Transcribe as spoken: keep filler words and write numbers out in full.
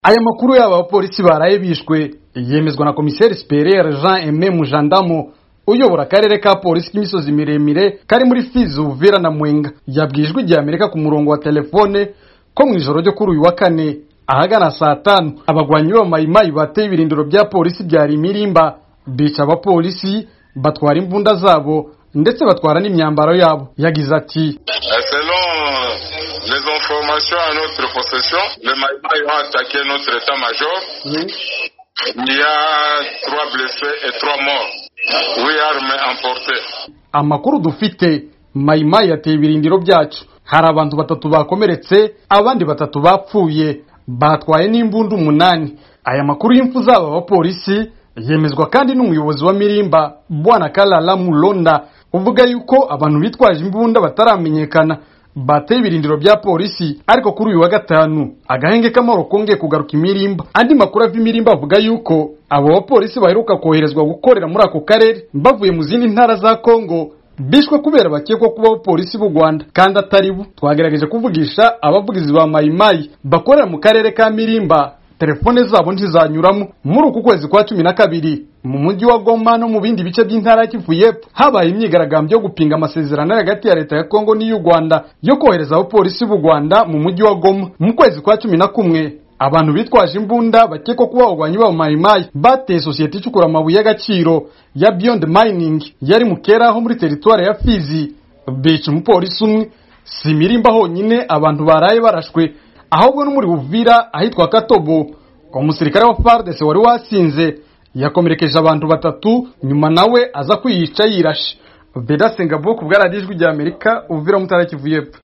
Aya makuru y'aba bapolisi baraye bishwe yemezwa na Commissaire Superieur Jean Aimé Mujandamo uyobora akarere ka polisi k'imisozi miremire kari muri Fizi, Uvira na Mwenga. Yabwijwe igihe Amerika ku murongo wa telefone ko mu ijoro ryo kuri uyu wa kane ahagana saa tanu abagwanyi ba Mayimayi bateye ibirindiro bya polisi bya Mirimba, bica abapolisi, batwara imbunda zabo ndetse batwara n'imyambaro yabo. Yagize ati les informations à notre possession, les Maïmaï ont attaqué notre état-major. Oui. Il y a trois blessés et trois morts. Oui, armes emportées. Amakuru dufite, Mayimayi yateye ibirindiro byacu. Hari abantu batatu bakomeretse, abandi batatu bapfuye, batwaye n'imbunda umunani. Aya makuru y'imfu z'aba bapolisi yemezwa kandi n'umuyobozi wa Mirimba, Bwana Kalala Mulonda, uvuga yuko abantu bitwaje imbunda bataramenyekana bateye ibirindiro bya polisi. Ariko kuri uyu wa gatanu agahenge k'amaro kongeye kugaruka Mirimba. Andi makuru ava Mirimba avuga yuko abo bapolisi baheruka koherezwa gukorera muri ako karere bavuye mu zindi ntara za Kongo bishwe kubera bakekwa kuba abapolisi b'u Rwanda kandi atari bo. Twagerageje kuvugisha abavugizi ba Mayimayi bakorera mu karere ka Mirimba, telefone zabo ntizanyuramo. Muri uku kwezi kwa cumi na kabiri mu mujyi wa Goma no mu bindi bice by'intara ya Kivu y'Epfo habaye imyigaragambyo yo gupinga amasezerano hagati ya leta ya Kongo n'iy'u Rwanda yo kohereza abapolisi b'u Rwanda mu mujyi wa Goma. Mu kwezi kwa cumi na kumwe abantu bitwaje imbunda bakekwa kuba abagwanyi ba Mayimayi bateye sosiyete icukura amabuye y'agaciro ya Beyond Mining yari mu kera aho muri teritwari ya Fizi, bica umupolisi umwe. Si Mirimba honyine abantu baraye barashwe, ahubwo no muri Uvira ahitwa Katobo umusirikare wa F A R D C wari wasinze yakomerekeje abantu batatu, nyuma nawe aza kwiyica yirashe. Beda Sengabo ku bwa Radio Ijwi ry'Amerika, Uvira mu ntara ya Kivu y'Epfo.